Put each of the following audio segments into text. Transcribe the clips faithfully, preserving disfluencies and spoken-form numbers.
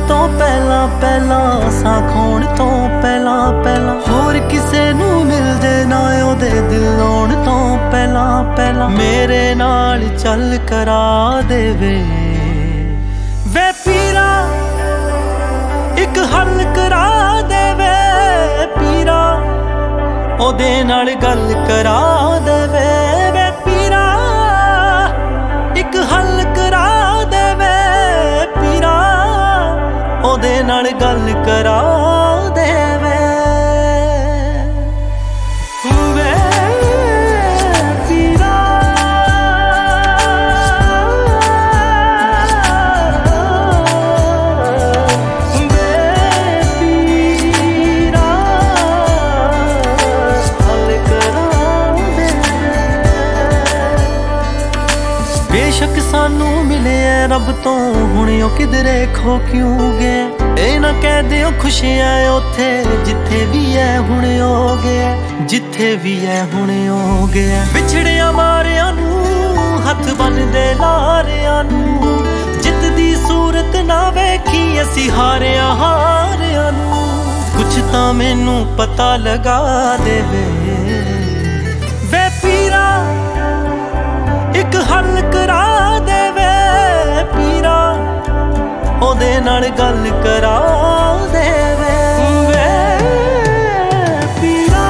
ਤੋਂ ਪਹਿਲਾਂ ਪਹਿਲਾਂ ਸਾਂ ਖੋਣ ਤੋਂ ਪਹਿਲਾਂ ਪਹਿਲਾਂ ਹੋਰ ਕਿਸੇ ਨੂੰ ਮਿਲਦੇ ਨਾ ਉਹਦੇ ਦਿਲ ਆਉਣ ਤੋਂ ਪਹਿਲਾਂ ਪਹਿਲਾਂ ਮੇਰੇ ਨਾਲ ਚੱਲ ਕਰਾ ਦੇਵੇ ਵੇ ਪੀਰਾ ਇੱਕ ਹੱਲ ਕਰਾ ਦੇਵੇ ਪੀਰਾ ਉਹਦੇ ਨਾਲ ਗੱਲ ਕਰਾ ਦੇਵੇ ਵੇ ਪੀਰਾ ਇੱਕ ਹੱਲ ਕਰਾ ਦੇਵੇ ਪੀਰਾ ਉਹਦੇ ਨਾਲ ਗੱਲ ਕਰਾ ਦੇਵੇ ਵੇ ਪੀਰਾ ਵੇ ਪੀਰਾ ਹੱਲ ਕਰਾ ਦੇਵੇ ਬੇਸ਼ੱਕ ਸਾਨੂੰ ਮਿਲਿਆ ਰੱਬ ਤੋਂ ਹੁਣ ਉਹ ਕਿਧਰੇ ਖੋ ਕਿਉਂ ਗਿਆ ਇਹ ਨਾ ਕਹਿ ਦਿਓ ਖੁਸ਼ੀਆਂ ਉੱਥੇ ਜਿੱਥੇ ਵੀ ਐ ਹੁਣ ਹੋ ਗਿਆ ਜਿੱਥੇ ਵੀ ਐ ਹੁਣ ਹੋ ਗਿਆ ਵਿਛੜਿਆ ਮਾਰਿਆਂ ਨੂੰ ਹੱਥ ਬੰਨਦੇ ਲਾਰਿਆਂ ਨੂੰ ਜਿੱਤ ਦੀ ਸੂਰਤ ਨਾ ਵੇਖੀ ਅਸੀਂ ਹਾਰਿਆ ਹਾਰਿਆਂ ਨੂੰ ਕੁਛ ਤਾਂ ਮੈਨੂੰ ਪਤਾ ਲਗਾ ਦੇਵੇ ਵੇ ਪੀਰਾ ਇੱਕ ਹੱਲ ਕਰਾ ਦੇਵੇ ਪੀਰਾ ਉਹਦੇ ਨਾਲ ਗੱਲ ਕਰਾ ਦੇਵੇ ਵੇ ਪੀਰਾ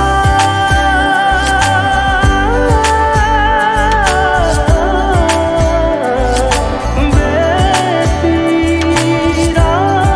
ਵੇ ਪੀਰਾ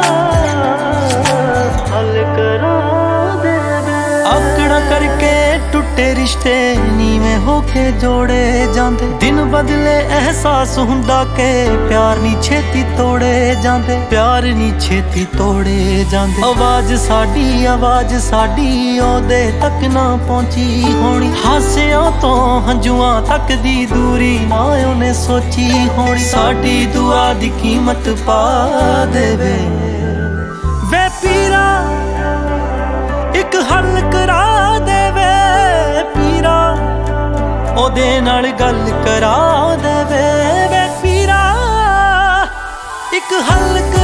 ਹੱਲ ਕਰਾ ਦੇਵੇ ਆਕੜਾ ਕਰਕੇ ਟੁੱਟੇ ਰਿਸ਼ਤੇ ਨੀਵੇਂ ਹੋ ਕੇ ਜੋੜੇ ਜਾਂਦੇ ਦਿਨ ਬਦਲੇ ਅਹਿਸਾਸ ਹੁੰਦਾ ਕਿ ਪਿਆਰ ਨੀ ਛੇਤੀ ਤੋੜੇ ਜਾਂਦੇ ਪਿਆਰ ਨੀ ਛੇਤੀ ਤੋੜੇ ਜਾਂਦੇ ਆਵਾਜ਼ ਸਾਡੀ ਆਵਾਜ਼ ਸਾਡੀ ਉਹਦੇ ਤੱਕ ਨਾ ਪਹੁੰਚੀ ਹੋਣੀ ਹਾਸਿਆਂ ਤੋਂ ਹੰਝੂਆਂ ਤੱਕ ਦੀ ਦੂਰੀ ਨਾ ਉਹਨੇ ਸੋਚੀ ਹੋਣੀ ਸਾਡੀ ਦੁਆ ਦੀ ਕੀਮਤ ਪਾ ਦੇਵੇ ਵੇ ਪੀਰਾ ਇੱਕ ਹੱਲ ਕਰਾ ਦੇਵੇ ਪੀਰਾ ਉਹਦੇ ਨਾਲ ਗੱਲ ਕਰਾ ਦੇਵੇ ਵੇ ਪੀਰਾ ਇੱਕ ਹੱਲ